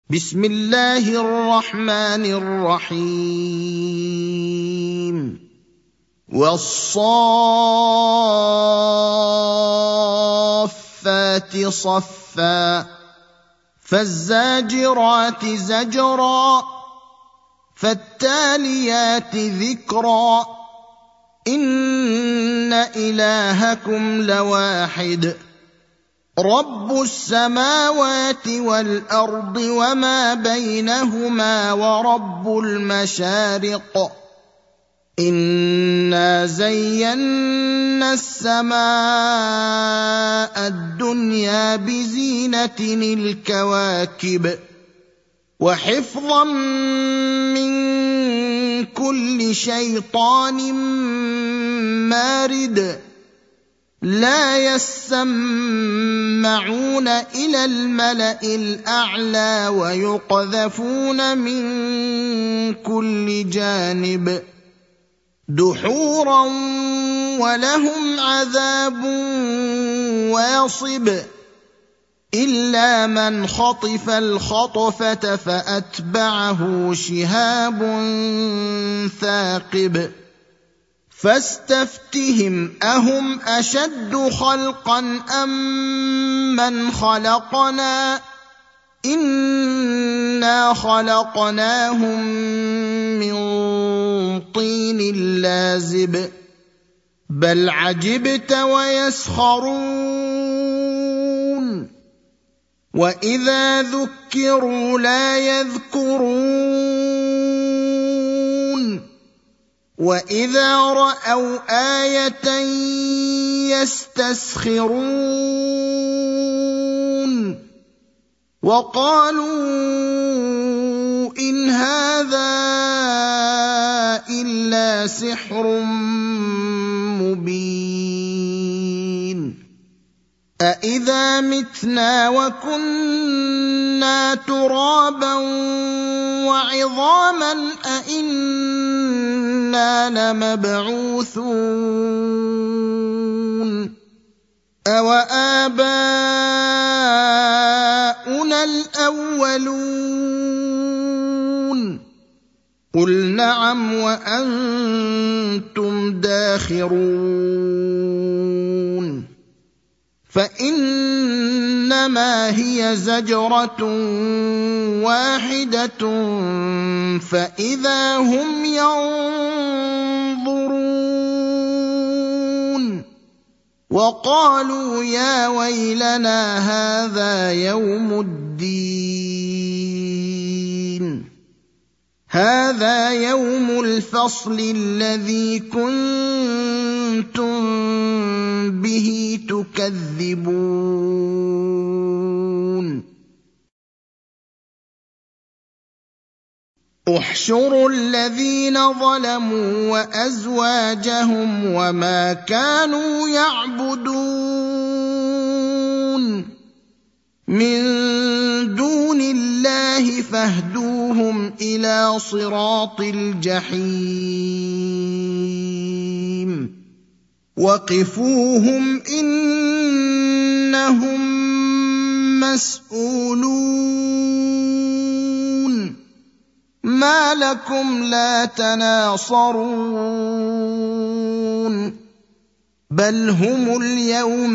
بسم الله الرحمن الرحيم والصافات صفا فالزاجرات زجرا فالتاليات ذكرا إن إلهكم لواحد رب السماوات والأرض وما بينهما ورب المشارق إنا زينا السماء الدنيا بزينة الكواكب وحفظا من كل شيطان مارد لا يسمعون إلى الملأ الأعلى ويقذفون من كل جانب دحورا ولهم عذاب واصب إلا من خطف الخطفة فأتبعه شهاب ثاقب فاستفتهم أهم أشد خلقا أم من خلقنا إنا خلقناهم من طين لازب بل عجبت ويسخرون وإذا ذكروا لا يذكرون وإذا رأوا آية يستسخرون وقالوا إن هذا إلا سحر مبين أإذا متنا وكنا ترابا وعظاما أإنا لمبعوثون أوآباؤنا الأولون قل نعم وأنتم داخرون فإنما هي زجرة واحدة فإذا هم ينظرون وقالوا يا ويلنا هذا يوم الدين هذا يوم الفصل الذي كنتم به تكذبون احشروا الذين ظلموا وأزواجهم وما كانوا يعبدون من دون الله فاهدوهم إلى صراط الجحيم وقفوهم إنهم مسؤولون ما لكم لا تناصرون بل هم اليوم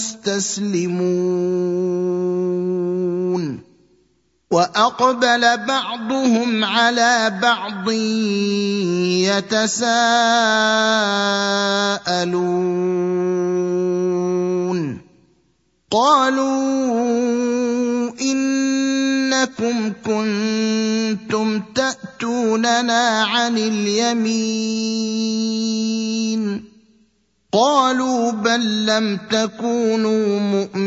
مستسلمون وأقبل بعضهم على بعض يتساءلون قالوا إنكم كنتم تأتوننا عن اليمين قالوا بل لم تكونوا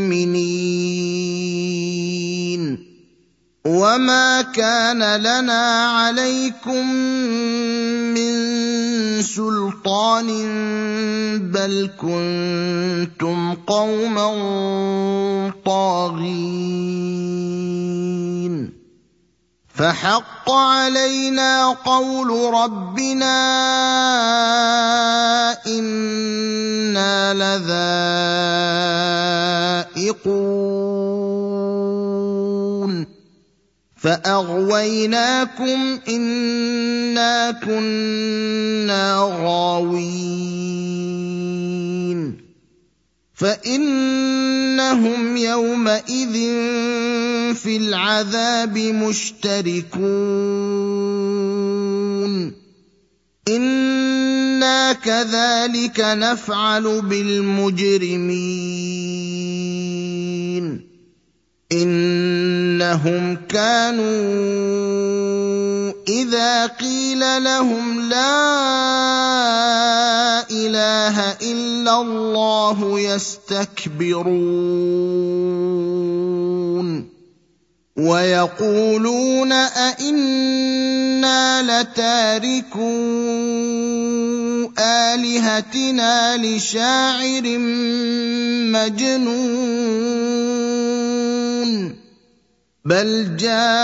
مؤمنين وما كان لنا عليكم من سلطان بل كنتم قوما طاغين فحق علينا قول ربنا إنا لذائقون فأغويناكم إنا كنا غاوين فإنهم يومئذ في العذاب مشتركون إنا كذلك نفعل بالمجرمين إنهم كانوا إذا قيل لهم لا إله إلا الله يستكبرون ويقولون أئنا لتاركو آلهتنا لشاعر مجنون بل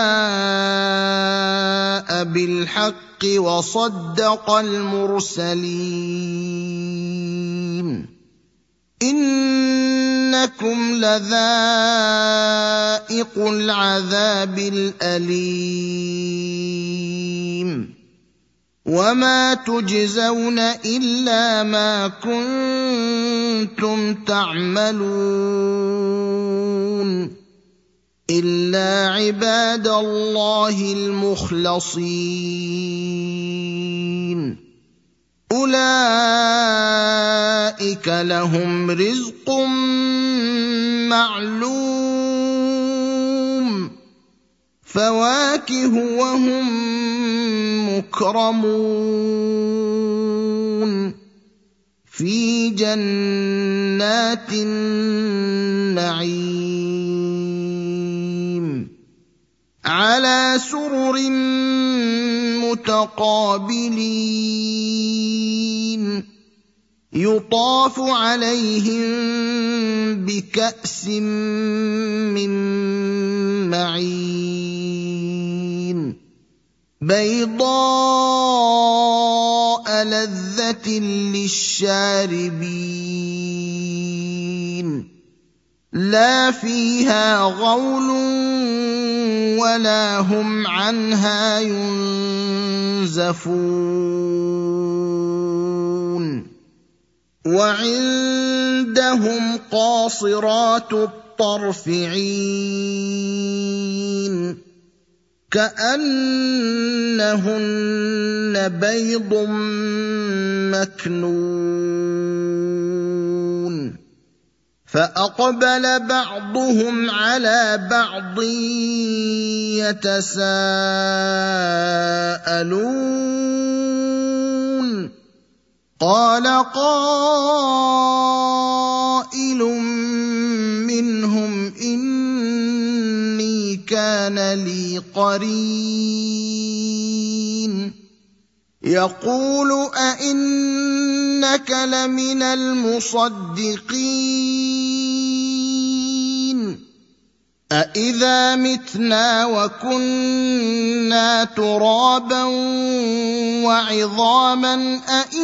جاء بالحق وصدق المرسلين إنكم لذائق العذاب الأليم وما تجزون إلا ما كنتم تعملون إلا عباد الله المخلصين أولئك لهم رزق معلوم فواكه وهم مكرمون في جنات النعيم على سرر متقابلين يطاف عليهم بكأس من معين بيضاء لذة للشاربين لا فيها غول ولا هم عنها ينزفون وعندهم قاصرات الطرف عين كأنهن بيض مكنون فأقبل بعضهم على بعض يتساءلون قال قائل منهم إني كان لي قرين يقول أئنك لمن المصدقين أئذا متنا وكنا ترابا وعظاما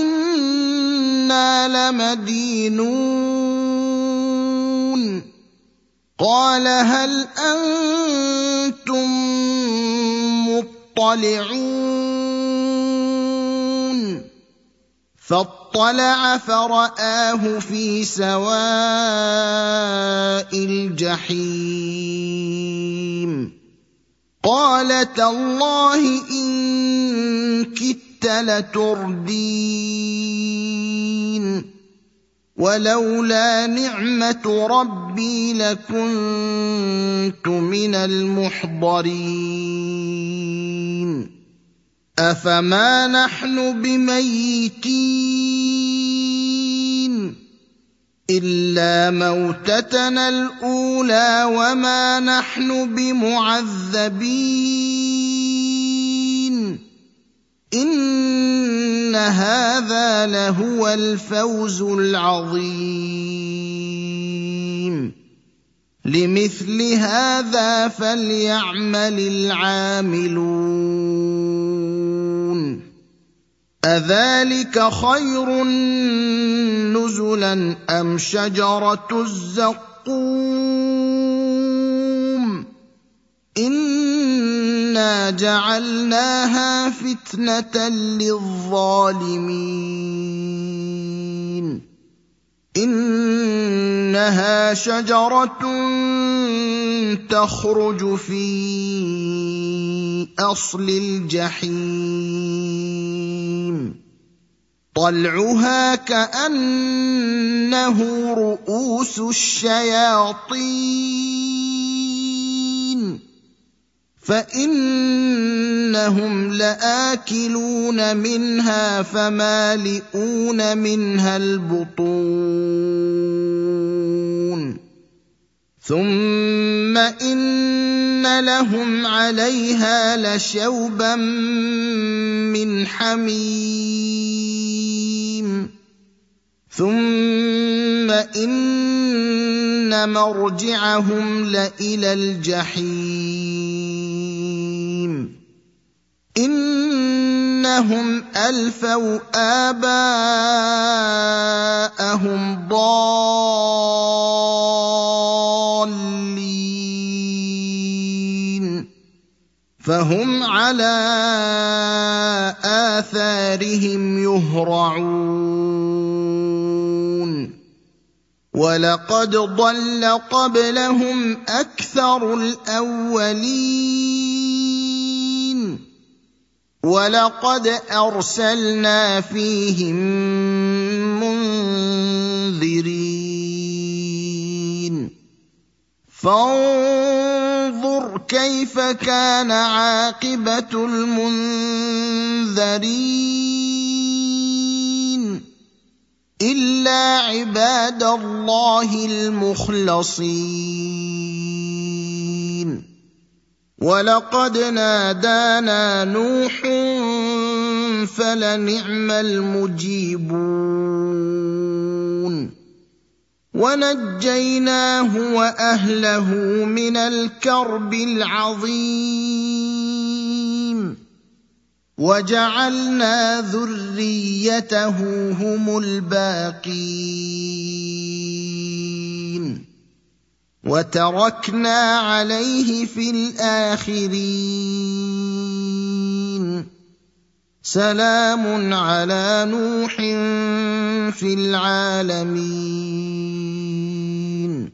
أئنا لمدينون قال هل أنتم مطلعون فاطلع فرآه في سواء الجحيم قال تالله إن كدت لتردين ولولا نعمة ربي لكنت من المحضرين أفما نحن بميتين إلا موتتنا الأولى وما نحن بمعذبين إن هذا لهو الفوز العظيم لمثل هذا فليعمل العاملون أذلك خير نزلا أم شجرة الزقوم إِنَّا جَعَلْنَاهَا فِتْنَةً لِّلظَّالِمِينَ إِنَّهَا شَجَرَةٌ تَخْرُجُ فِي أَصْلِ الْجَحِيمِ طَلْعُهَا كَأَنَّهُ رُءُوسُ الشَّيَاطِينِ فَإِنَّهُمْ لَآكِلُونَ مِنْهَا فَمَالِئُونَ مِنْهَا الْبُطُونَ ثُمَّ إِنَّ لَهُمْ عَلَيْهَا لَشَوْبًا مِّنْ حَمِيمٍ ثُمَّ إِنَّ مَرْجِعَهُمْ لَإِلَى الْجَحِيمِ إِنَّهُمْ أَلْفَوْا آبَاءَهُمْ ضَالِّينَ فَهُمْ عَلَىٰ آثَارِهِمْ يُهْرَعُونَ وَلَقَدْ ضَلَّ قَبْلَهُمْ أَكْثَرُ الْأَوَّلِينَ وَلَقَدْ أَرْسَلْنَا فِيهِم مُّنذِرِينَ فَانظُرْ كَيْفَ كَانَ عَاقِبَةُ الْمُنذَرِينَ إِلَّا عِبَادَ اللَّهِ الْمُخْلَصِينَ وَلَقَدْ نَادَانَا نُوحٌ فَلَنِعْمَ الْمُجِيبُونَ وَنَجَّيْنَاهُ وَأَهْلَهُ مِنَ الْكَرْبِ الْعَظِيمِ وَجَعَلْنَا ذُرِّيَّتَهُ هُمُ الْبَاقِينَ وَتَرَكْنَا عَلَيْهِ فِي الْآخِرِينَ سَلَامٌ عَلَىٰ نُوحٍ فِي الْعَالَمِينَ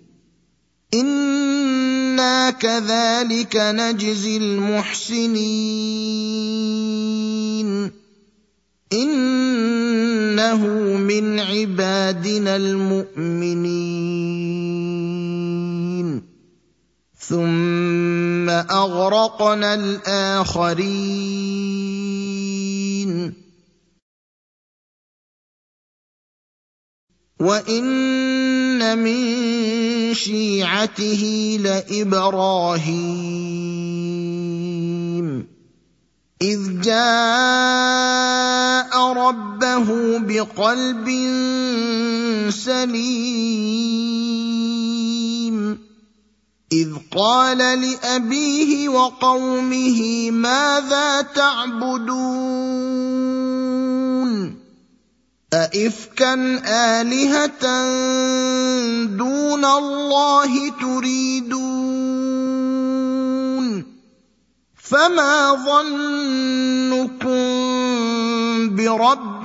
إِنَّا كَذَٰلِكَ نَجْزِي الْمُحْسِنِينَ إِنَّهُ مِنْ عِبَادِنَا الْمُؤْمِنِينَ ثُمَّ أَغْرَقْنَا الْآخَرِينَ وَإِنَّ مِن شِيعَتِهِ لَإِبْرَاهِيمَ إِذْ جَاءَ رَبَّهُ بِقَلْبٍ سَلِيمٍ إِذْ قَالَ لِأَبِيهِ وَقَوْمِهِ مَاذَا تَعْبُدُونَ أَئِفْكًا آلِهَةً دُونَ اللَّهِ تُرِيدُونَ فَمَا ظَنُّكُم بِرَبِّ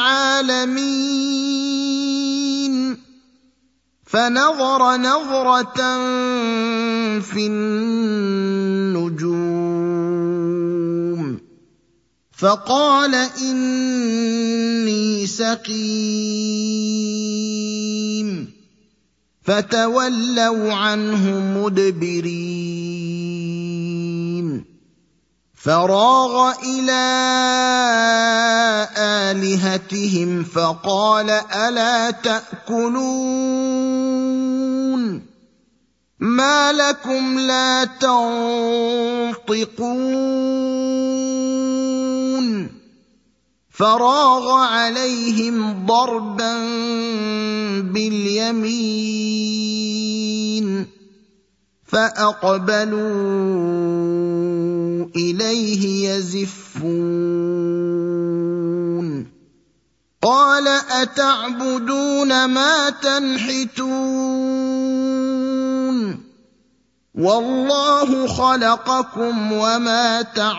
الْعَالَمِينَ فَنَظَرَ نَظْرَةً فِي النُّجُومِ فَقَالَ إِنِّي سَقِيمٌ فَتَوَلَّوْا عَنْهُ مُدْبِرِينَ فَرَاغَ إِلَىٰ آلِهَتِهِمْ فَقَالَ أَلَا تَأْكُلُونَ مَا لَكُمْ لَا تَنطِقُونَ فَرَاغَ عَلَيْهِمْ ضَرْبًا بِالْيَمِينِ فَأَقْبَلُوا إِلَيْهِ يَزِفُّونَ قَالَ أَتَعْبُدُونَ مَا تَنْحِتُونَ والله خلقكم وما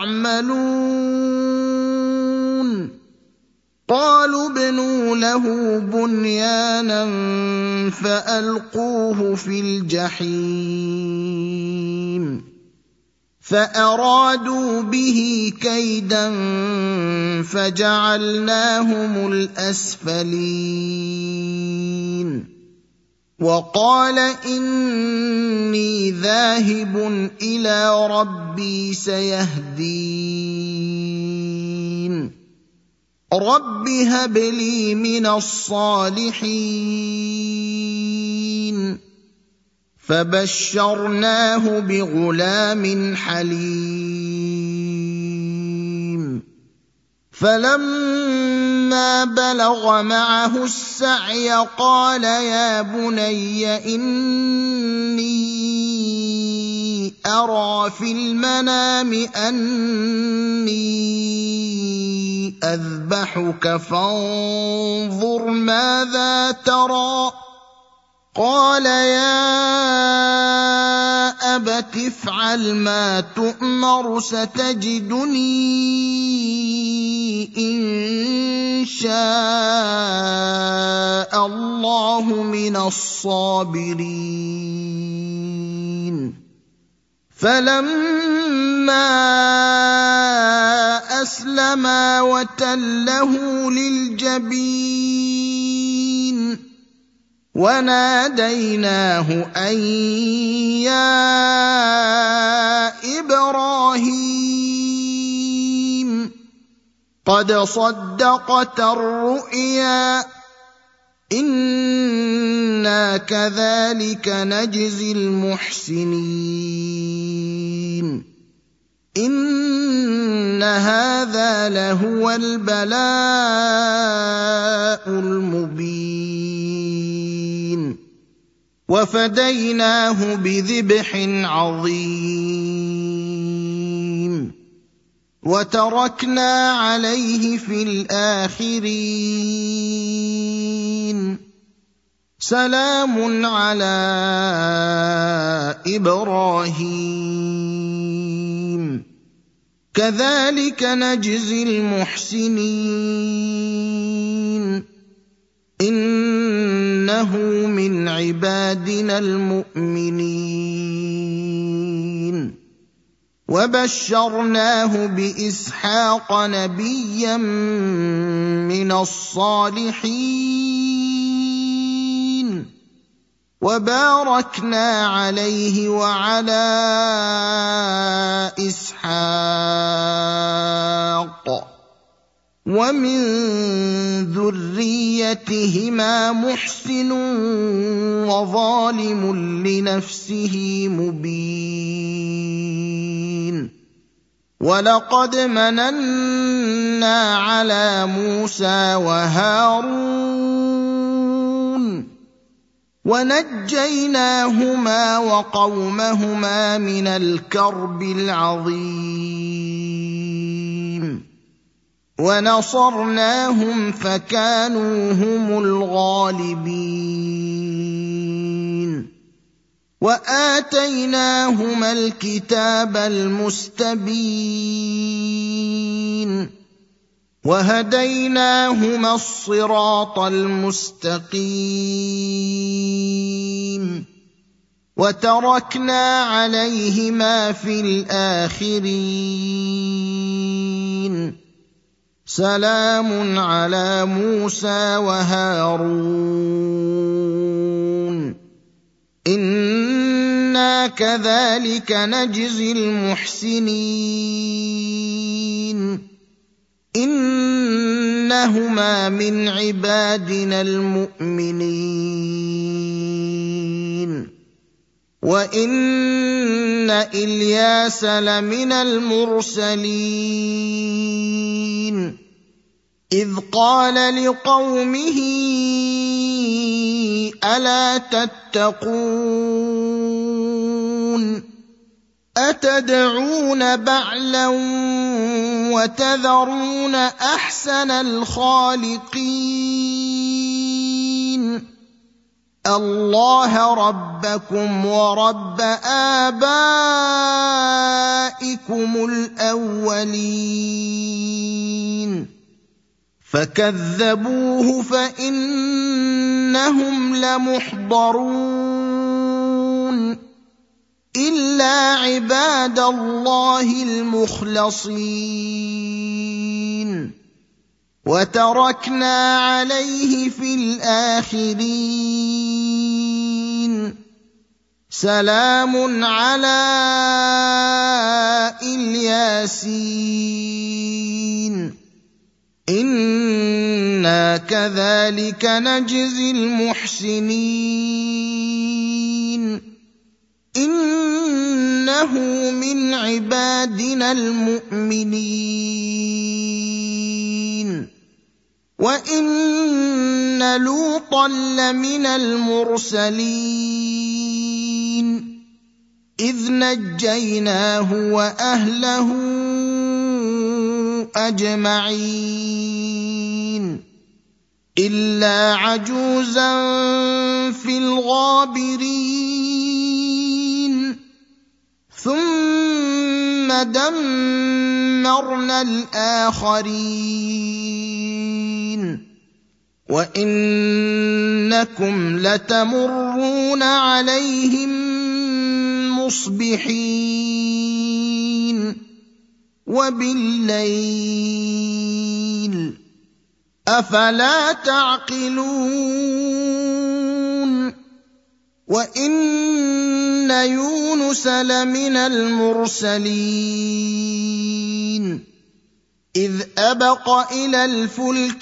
تعملون قالوا ابنوا له بنيانا فألقوه في الجحيم فأرادوا به كيدا فجعلناهم الأسفلين وقال إني ذاهب إلى ربي سيهدين رب هب لي من الصالحين فبشرناه بغلام حليم فلما بلغ معه السعي قال يا بني إني أرى في المنام أني أذبحك فانظر ماذا ترى قال يا أبت افعل ما تؤمر ستجدني إن شاء الله من الصابرين فلما أسلما وتله للجبين وناديناه أن يا إبراهيم قد صدقت الرؤيا إنا كذلك نجزي المحسنين إن هذا لهو البلاء المبين وفديناه بذبح عظيم وتركنا عليه في الآخرين سلام على إبراهيم كذلك نجزي المحسنين إنه من عبادنا المؤمنين وبشرناه بإسحاق نبيا من الصالحين وباركنا عليه وعلى إسحاق ومن ذريتهما محسن وظالم لنفسه مبين ولقد مننا على موسى وهارون ونجيناهما وقومهما من الكرب العظيم ونصرناهم فكانوا هم الغالبين وآتيناهما الكتاب المستبين وهديناهما الصراط المستقيم وتركنا عليهما في الآخرين سلام على موسى وهارون إنا كذلك نجزي المحسنين إنهما من عبادنا المؤمنين وإن إلياس لمن المرسلين إذ قال لقومه ألا تتقون أتدعون بعلا وتذرون أحسن الخالقين اللَّهَ رَبَّكُمْ وَرَبَّ آبَائِكُمُ الْأَوَّلِينَ فَكَذَّبُوهُ فَإِنَّهُمْ لَمُحْضَرُونَ إِلَّا عِبَادَ اللَّهِ الْمُخْلَصِينَ وَتَرَكْنَا عَلَيْهِ فِي الْآخِرِينَ سَلَامٌ عَلَىٰ الْيَاسِينَ إِنَّا كَذَٰلِكَ نَجْزِي الْمُحْسِنِينَ إِنَّهُ مِنْ عِبَادِنَا الْمُؤْمِنِينَ وَإِنَّ لُوطًا لَّمِنَ الْمُرْسَلِينَ إِذْ نَجَّيْنَاهُ وَأَهْلَهُ أَجْمَعِينَ إِلَّا عَجُوزًا فِي الْغَابِرِينَ ثُمَّ دَمَّرْنَا الْآخَرِينَ وَإِنَّكُمْ لَتَمُرُّونَ عَلَيْهِم مُّصْبِحِينَ وَبِاللَّيْلِ ۗ أَفَلَا تَعْقِلُونَ وَإِنَّ يُونُسَ لَمِنَ الْمُرْسَلِينَ إِذْ أَبَقَ إِلَى الْفُلْكِ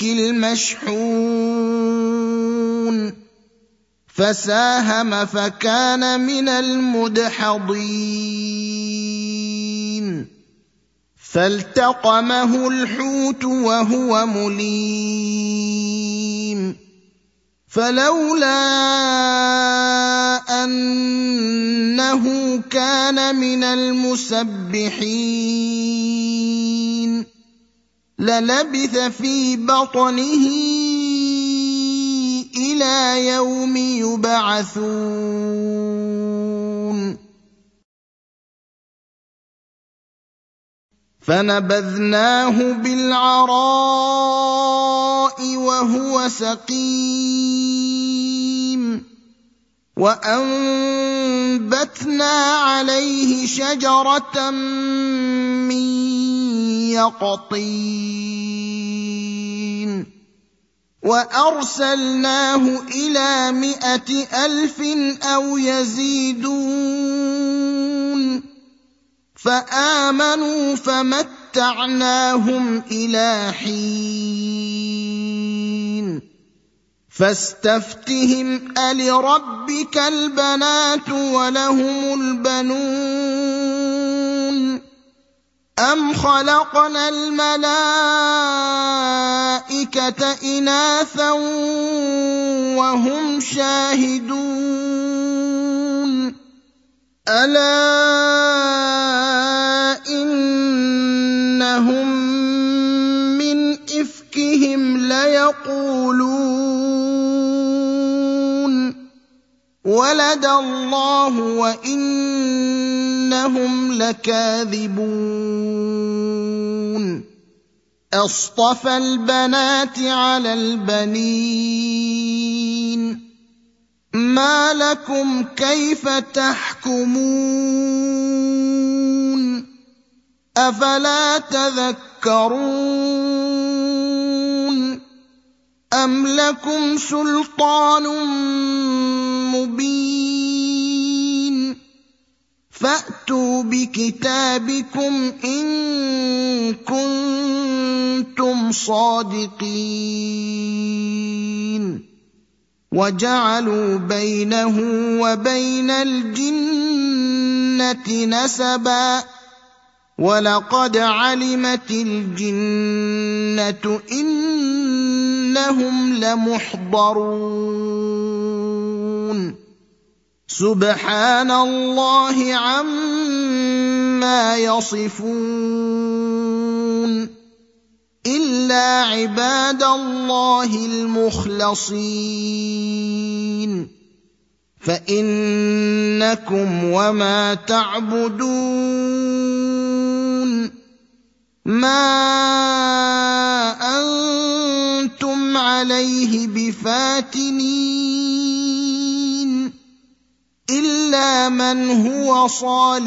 الْمَشْحُونِ فَسَاهَمَ فَكَانَ مِنَ الْمُدْحَضِينَ فَالْتَقَمَهُ الْحُوتُ وَهُوَ مُلِيمٌ فَلَوْلَا أَنَّهُ كَانَ مِنَ الْمُسَبِّحِينَ لَلَبِثَ فِي بَطْنِهِ إِلَىٰ يَوْمِ يُبْعَثُونَ فَنَبَذْنَاهُ بِالْعَرَاءِ وَهُوَ سَقِيمٌ وَأَنبَتْنَا عَلَيْهِ شَجَرَةً مِّن يَقْطِينٍ وَأَرْسَلْنَاهُ إِلَىٰ 100,000 أَوْ يَزِيدُونَ فَآمَنُوا فَمَتَّعْنَاهُمْ إِلَىٰ حِينٍ فَاسْتَفْتِهِمْ أَلِرَبِّكَ الْبَنَاتُ وَلَهُمُ الْبَنُونَ أَمْ خَلَقْنَا الْمَلَائِكَةَ إِنَاثًا وَهُمْ شَاهِدُونَ أَلَا إِنَّهُم مِّنْ إِفْكِهِمْ لَيَقُولُونَ وَلَدَ اللَّهُ وَإِنَّهُمْ لَكَاذِبُونَ أَصْطَفَى الْبَنَاتِ عَلَى الْبَنِينَ مَا لَكُمْ كَيْفَ تَحْكُمُونَ أَفَلَا تَذَكَّرُونَ أَمْ لَكُمْ سُلْطَانٌ مُّبِينٌ فَأْتُوا بِكِتَابِكُمْ إِن كُنتُمْ صَادِقِينَ وَجَعَلُوا بَيْنَهُ وَبَيْنَ الْجِنَّةِ نَسَبًا وَلَقَدْ عَلِمَتِ الْجِنَّةُ إِنَّهُمْ لَمُحْضَرُونَ سُبْحَانَ اللَّهِ عَمَّا يَصِفُونَ إِلَّا عِبَادَ اللَّهِ الْمُخْلَصِينَ فإنكم وما تعبدون ما أنتم عليه بفاتنين إلا من هو صال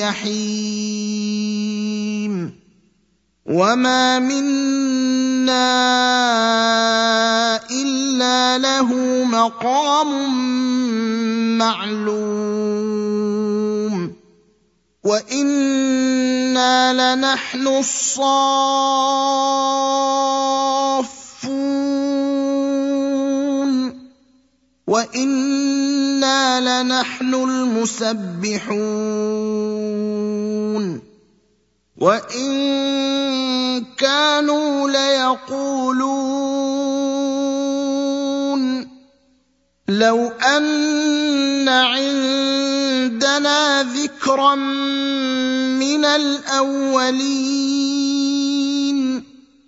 الجحيم وما منا إلا له مقام معلوم وإنا لنحن الصافون وإنا لنحن المسبحون وإن كانوا ليقولون لو أن عندنا ذكرا من الأولين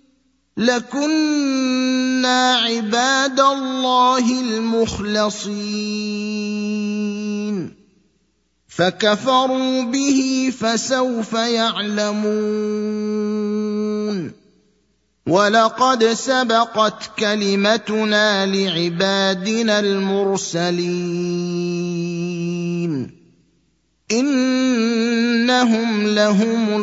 لكنا عباد الله المخلصين فكفروا به فسوف يعلمون ولقد سبقت كلمتنا لعبادنا المرسلين إنهم لهم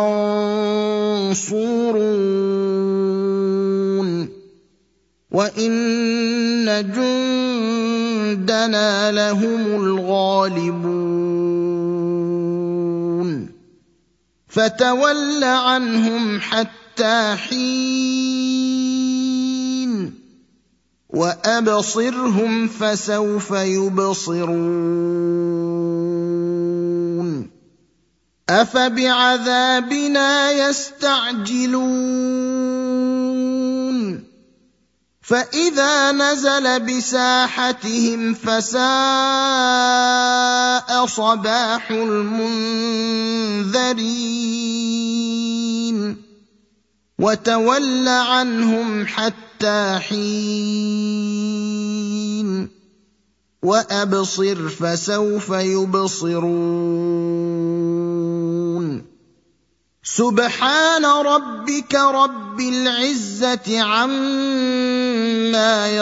المنصورون وإن جندنا لهم الغالبون فتول عنهم حتى حين وأبصرهم فسوف يبصرون أفبعذابنا يستعجلون فإذا نزل بساحتهم فساء صباح المنذرين وتول عنهم حتى حين وأبصر فسوف يبصرون سبحان ربك رب العزة عما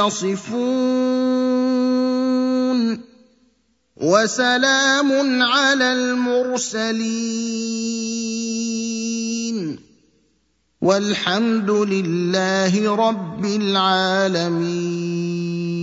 يصفون وسلام على المرسلين والحمد لله رب العالمين